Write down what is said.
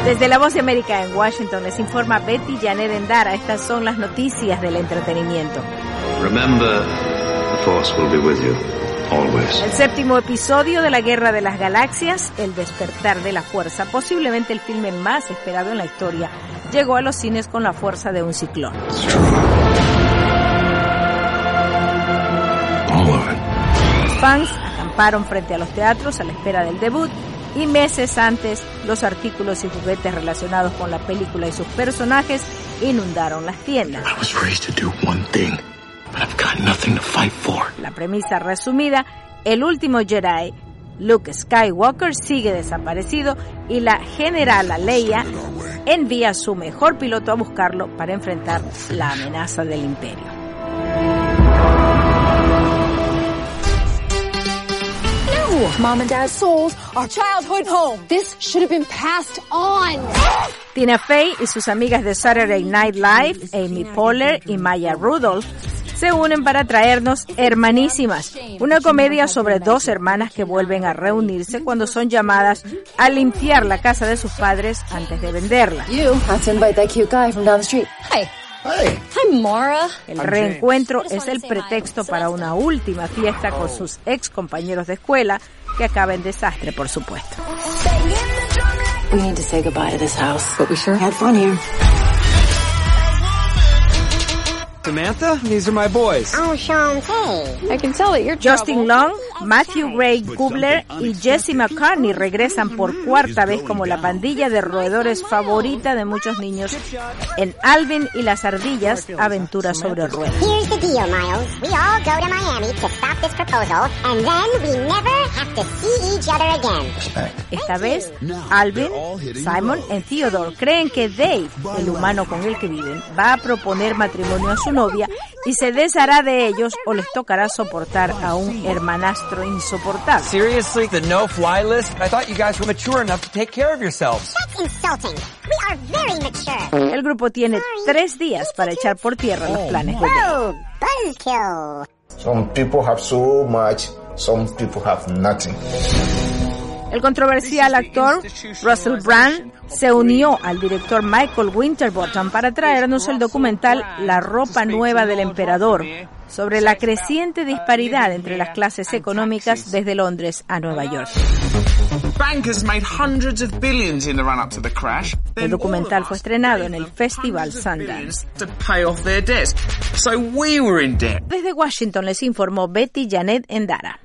Desde La Voz de América en Washington les informa Betty Janet Endara. Estas son las noticias del entretenimiento. Remember, the Force will be with you, always. El 7º episodio de la Guerra de las Galaxias, El despertar de la fuerza, posiblemente el filme más esperado en la historia, llegó a los cines con la fuerza de un ciclón. Los fans acamparon frente a los teatros a la espera del debut y meses antes los artículos y juguetes relacionados con la película y sus personajes inundaron las tiendas. La premisa resumida: el último Jedi, Luke Skywalker, sigue desaparecido y la generala Leia envía a su mejor piloto a buscarlo para enfrentar la amenaza del Imperio. Mom and Dad's souls, our childhood home. This should have been passed on. Tina Fey y sus amigas de Saturday Night Live, Amy Poehler y Maya Rudolph, se unen para traernos Hermanísimas, una comedia sobre dos hermanas que vuelven a reunirse cuando son llamadas a limpiar la casa de sus padres antes de venderla. You have to invite that cute guy from down the street. Hi. Hey. I'm Mara. El reencuentro es el pretexto para una última fiesta con sus ex compañeros de escuela, que acaba en desastre, por supuesto. We need to say goodbye to this house, but we sure had fun here. Samantha, these are my boys. Oh, Shantae. I can tell that you're Justin Long, Matthew Gray Gubler y Jesse McCartney regresan por cuarta vez como la pandilla de roedores favorita de muchos niños en Alvin y las ardillas, aventuras sobre ruedas. Here's the deal, Miles. We all go to Miami to stop this proposal, and then we never have to see each other again. Esta vez, Alvin, Simon y Theodore creen que Dave, el humano con el que viven, va a proponer matrimonio a su novia y se deshará de ellos o les tocará soportar a un hermanastro insoportable. Seriously, the no-fly list? I thought you guys were mature enough to take care of yourselves. That's insulting. We are very mature. El grupo tiene 3 días para echar por tierra los planes de Dave. Oh, buzzkill. Some people have so much, some people have nothing. El controversial actor Russell Brand se unió al director Michael Winterbottom para traernos el documental La ropa nueva del emperador, sobre la creciente disparidad entre las clases económicas desde Londres a Nueva York. El documental fue estrenado en el Festival Sundance. Desde Washington les informó Betty Janet Endara.